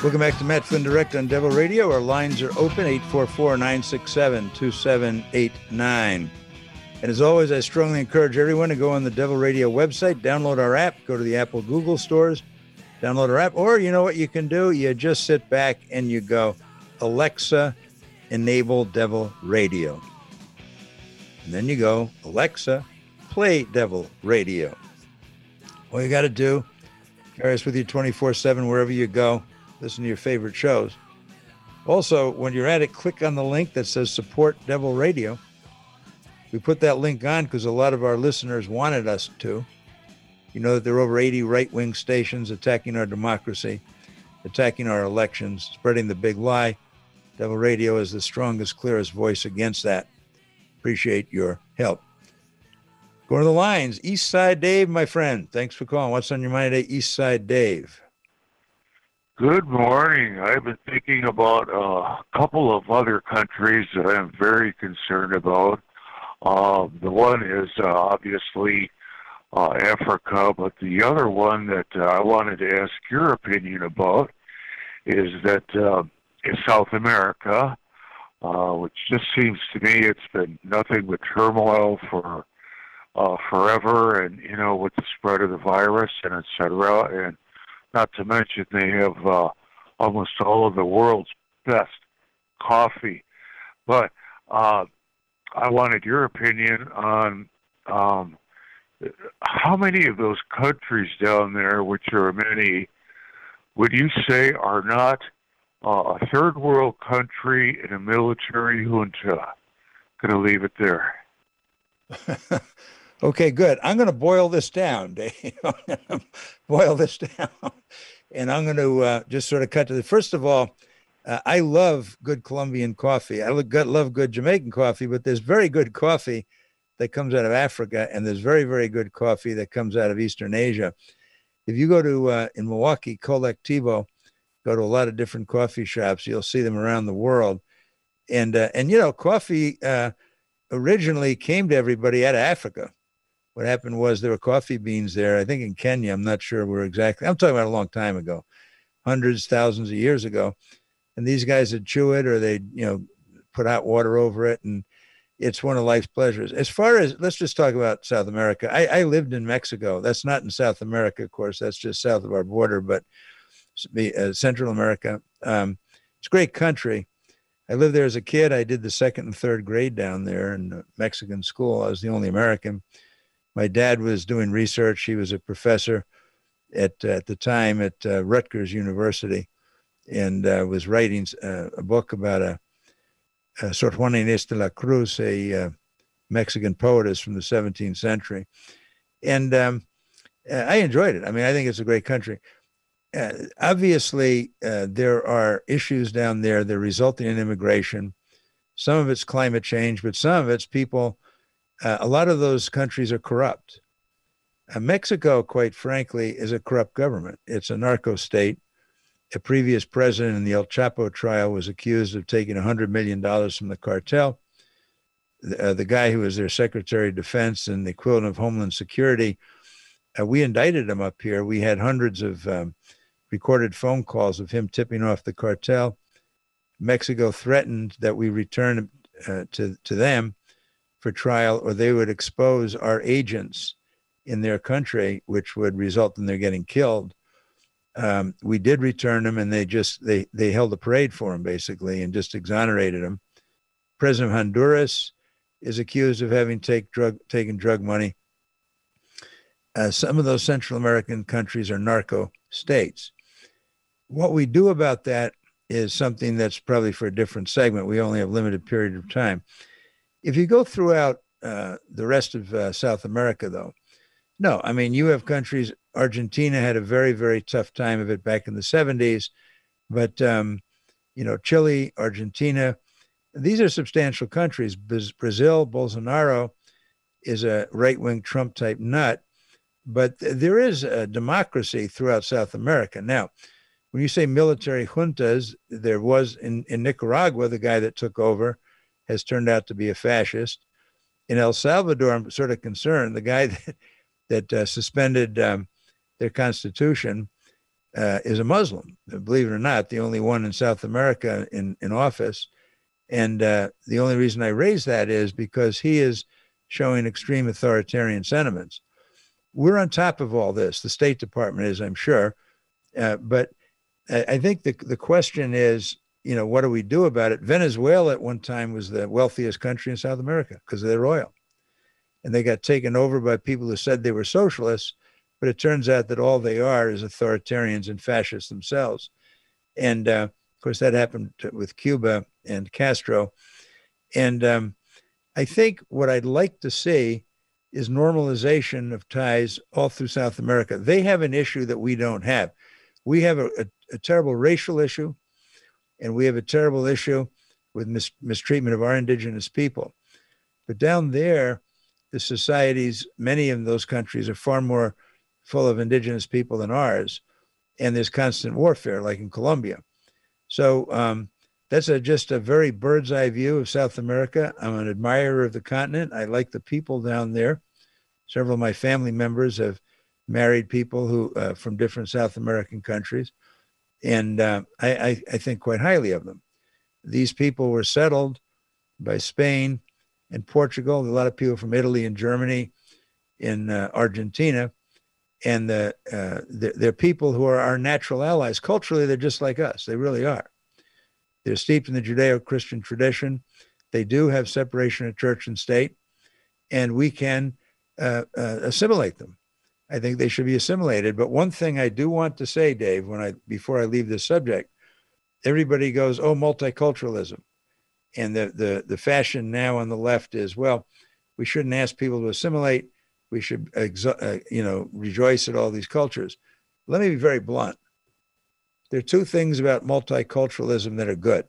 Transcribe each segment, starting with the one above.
Welcome back to Matt Flynn Direct on Devil Radio. Our lines are open, 844-967-2789. And as always, I strongly encourage everyone to go on the Devil Radio website, download our app, go to the Apple Google stores, download our app, or you know what you can do? You just sit back and you go, Alexa, enable Devil Radio. And then you go, Alexa, play Devil Radio. All you got to do, carry us with you 24/7 wherever you go. Listen to your favorite shows. Also, when you're at it, click on the link that says Support Devil Radio. We put that link on because a lot of our listeners wanted us to. You know that there are over 80 right-wing stations attacking our democracy, attacking our elections, spreading the big lie. Devil Radio is the strongest, clearest voice against that. Appreciate your help. Going to the lines. East Side Dave, my friend. Thanks for calling. What's on your mind today, East Side Dave? Good morning. I've been thinking about a couple of other countries that I'm very concerned about. The one is obviously Africa, but the other one that I wanted to ask your opinion about is that in South America, which just seems to me it's been nothing but turmoil for forever, and you know, with the spread of the virus and et cetera, and not to mention they have almost all of the world's best coffee. But I wanted your opinion on how many of those countries down there, which are many, would you say are not a third world country and a military junta? Going to leave it there. Okay, good. I'm going to boil this down, Dave. Boil this down. And I'm going to just sort of cut to the first of all, I love good Colombian coffee. I love good Jamaican coffee, but there's very good coffee that comes out of Africa, and there's very, very good coffee that comes out of Eastern Asia. If you go to, in Milwaukee, Colectivo, go to a lot of different coffee shops, you'll see them around the world. And you know, coffee originally came to everybody out of Africa. What happened was there were coffee beans there, I think in Kenya, I'm not sure where exactly. I'm talking about a long time ago, hundreds, thousands of years ago. And these guys would chew it or they'd, you know, put hot water over it. And it's one of life's pleasures. As far as, let's just talk about South America. I lived in Mexico. That's not in South America, of course. That's just south of our border, but Central America. It's a great country. I lived there as a kid. I did the second and third grade down there in a Mexican school. I was the only American. My dad was doing research. He was a professor at the time at Rutgers University, and was writing a book about Sor Juana Inés de la Cruz, a Mexican poetess from the 17th century. And I enjoyed it. I mean, I think it's a great country. Obviously, there are issues down there that are resulting in immigration. Some of it's climate change, but some of it's people. A lot of those countries are corrupt. Mexico, quite frankly, is a corrupt government. It's a narco state. A previous president in the El Chapo trial was accused of taking $100 million from the cartel. The guy who was their Secretary of Defense and the equivalent of Homeland Security, we indicted him up here. We had hundreds of recorded phone calls of him tipping off the cartel. Mexico threatened that we return to them for trial, or they would expose our agents in their country, which would result in their getting killed. We did return them, and they held a parade for him, basically, and just exonerated him. President of Honduras is accused of having taken drug money. Some of those Central American countries are narco states. What we do about that is something that's probably for a different segment. We only have a limited period of time. If you go throughout the rest of South America, though, no, I mean, you have countries. Argentina had a very, very tough time of it back in the 70s, but, you know, Chile, Argentina, these are substantial countries. Brazil, Bolsonaro is a right-wing Trump-type nut, but there is a democracy throughout South America. Now, when you say military juntas, there was in Nicaragua, the guy that took over has turned out to be a fascist. In El Salvador, I'm sort of concerned. The guy that suspended their constitution is a Muslim. Believe it or not, the only one in South America in office. And the only reason I raise that is because he is showing extreme authoritarian sentiments. We're on top of all this. The State Department is, I'm sure. But I think the question is, what do we do about it? Venezuela at one time was the wealthiest country in South America because of their oil. And they got taken over by people who said they were socialists, but it turns out that all they are is authoritarians and fascists themselves. And of course, that happened with Cuba and Castro. And I think what I'd like to see is normalization of ties all through South America. They have an issue that we don't have. We have a terrible racial issue, and we have a terrible issue with mistreatment of our indigenous people. But down there, the societies, many of those countries are far more full of indigenous people than ours, and there's constant warfare, like in Colombia. So that's just a very bird's eye view of South America. I'm an admirer of the continent. I like the people down there. Several of my family members have married people who from different South American countries, and I think quite highly of them. These people were settled by Spain and Portugal, a lot of people from Italy and Germany, in Argentina, and they're people who are our natural allies. Culturally, they're just like us. They really are. They're steeped in the Judeo-Christian tradition. They do have separation of church and state, and we can assimilate them. I think they should be assimilated. But one thing I do want to say, Dave, before I leave this subject, everybody goes, "Oh, multiculturalism," and the fashion now on the left is, well, we shouldn't ask people to assimilate. We should, rejoice at all these cultures. Let me be very blunt. There are two things about multiculturalism that are good: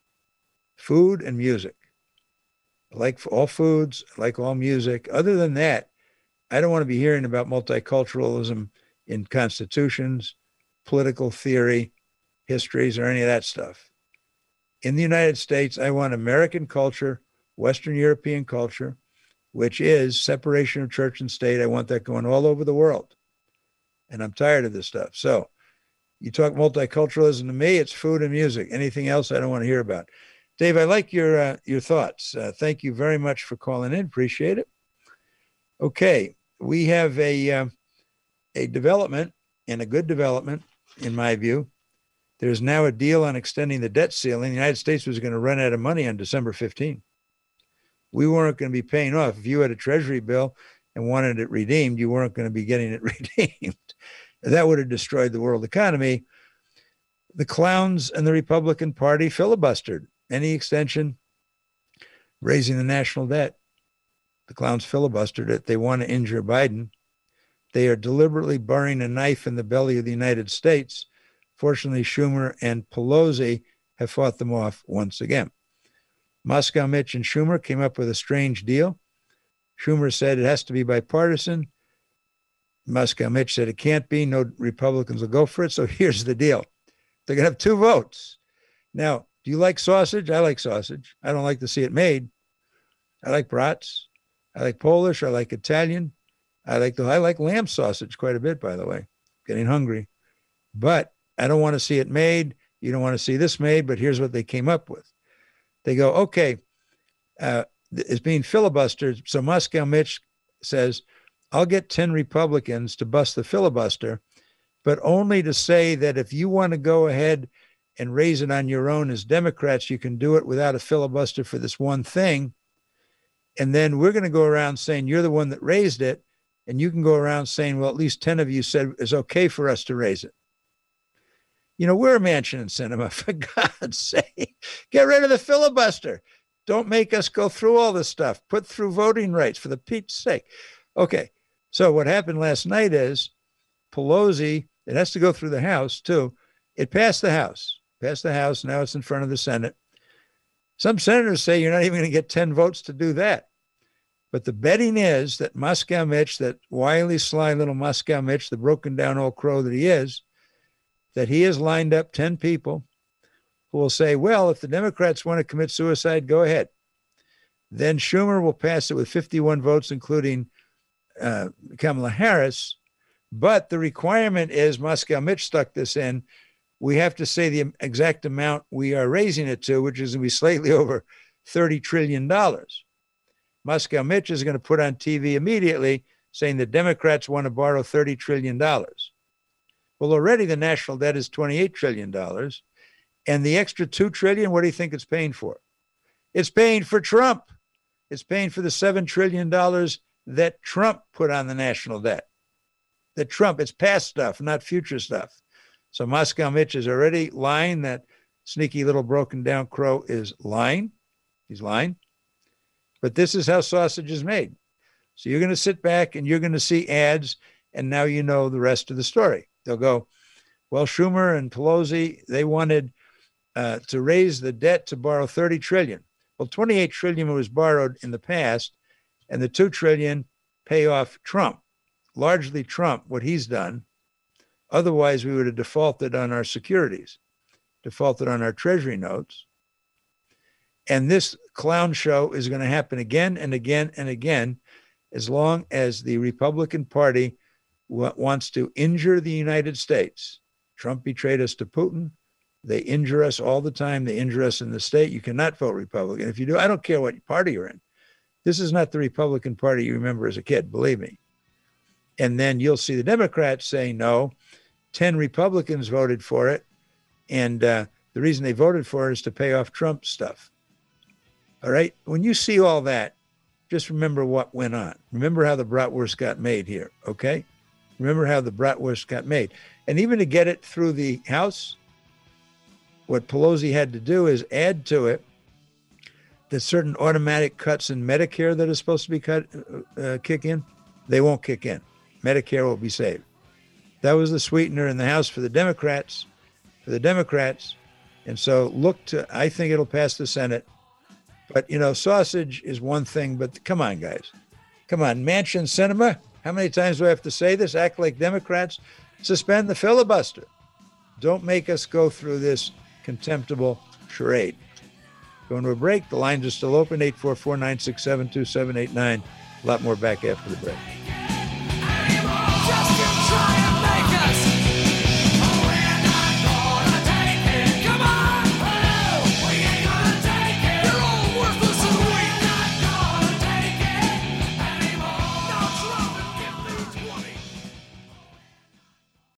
food and music. I like all foods, I like all music. Other than that, I don't want to be hearing about multiculturalism in constitutions, political theory, histories, or any of that stuff. In the United States, I want American culture, Western European culture, which is separation of church and state. I want that going all over the world. And I'm tired of this stuff. So you talk multiculturalism to me, it's food and music. Anything else I don't want to hear about. Dave, I like your thoughts. Thank you very much for calling in. Appreciate it. Okay, we have a development, and a good development, in my view. There's now a deal on extending the debt ceiling. The United States was going to run out of money on December 15. We weren't going to be paying off. If you had a treasury bill and wanted it redeemed, you weren't going to be getting it redeemed. That would have destroyed the world economy. The clowns and the Republican Party filibustered any extension, raising the national debt. The clowns filibustered it. They want to injure Biden. They are deliberately burying a knife in the belly of the United States. Fortunately, Schumer and Pelosi have fought them off once again. Moscow Mitch and Schumer came up with a strange deal. Schumer said it has to be bipartisan. Moscow Mitch said it can't be. No Republicans will go for it. So here's the deal. They're going to have 2 votes. Now, do you like sausage? I like sausage. I don't like to see it made. I like brats. I like Polish. I like Italian. I like lamb sausage quite a bit, by the way. Getting hungry. But I don't want to see it made. You don't want to see this made, but here's what they came up with. They go, okay, it's being filibustered. So Moscow Mitch says, I'll get 10 Republicans to bust the filibuster, but only to say that if you want to go ahead and raise it on your own as Democrats, you can do it without a filibuster for this one thing. And then we're going to go around saying you're the one that raised it. And you can go around saying, well, at least 10 of you said it's okay for us to raise it. We're a mansion in cinema, for God's sake. Get rid of the filibuster. Don't make us go through all this stuff. Put through voting rights, for the Pete's sake. Okay, so what happened last night is Pelosi, it has to go through the House too. It passed the House. Now it's in front of the Senate. Some senators say you're not even going to get 10 votes to do that. But the betting is that Moscow Mitch, that wily, sly little Moscow Mitch, the broken down old crow that he is, that he has lined up 10 people who will say, well, if the Democrats want to commit suicide, go ahead. Then Schumer will pass it with 51 votes, including Kamala Harris. But the requirement is, Moscow Mitch stuck this in, we have to say the exact amount we are raising it to, which is going to be slightly over $30 trillion. Moscow Mitch is going to put on TV immediately saying the Democrats want to borrow $30 trillion. Well, already the national debt is $28 trillion. And the extra $2 trillion, what do you think it's paying for? It's paying for Trump. It's paying for the $7 trillion that Trump put on the national debt. It's past stuff, not future stuff. So Moscow Mitch is already lying. That sneaky little broken down crow is lying. He's lying. But this is how sausage is made. So you're going to sit back and you're going to see ads, and now you know the rest of the story. They'll go, well, Schumer and Pelosi, they wanted to raise the debt to borrow $30 trillion. Well, $28 trillion was borrowed in the past, and the $2 trillion pay off Trump, largely Trump, what he's done. Otherwise, we would have defaulted on our securities, defaulted on our treasury notes. And this clown show is going to happen again and again and again, as long as the Republican Party wants to injure the United States. Trump betrayed us to Putin. They injure us all the time. They injure us in the state. You cannot vote Republican. If you do, I don't care what party you're in. This is not the Republican Party you remember as a kid, believe me. And then you'll see the Democrats saying no. 10 Republicans voted for it. And the reason they voted for it is to pay off Trump stuff. All right. When you see all that, just remember what went on. Remember how the bratwurst got made here. Okay. Remember how the bratwurst got made. And even to get it through the House, what Pelosi had to do is add to it that certain automatic cuts in Medicare that are supposed to be kick in. They won't kick in. Medicare will be saved. That was the sweetener in the House for the Democrats. And so I think it'll pass the Senate. But, sausage is one thing, but come on, guys. Come on, Manchin Cinema. How many times do I have to say this? Act like Democrats. Suspend the filibuster. Don't make us go through this contemptible charade. Going to a break. The lines are still open, 844-967-2789. A lot more back after the break.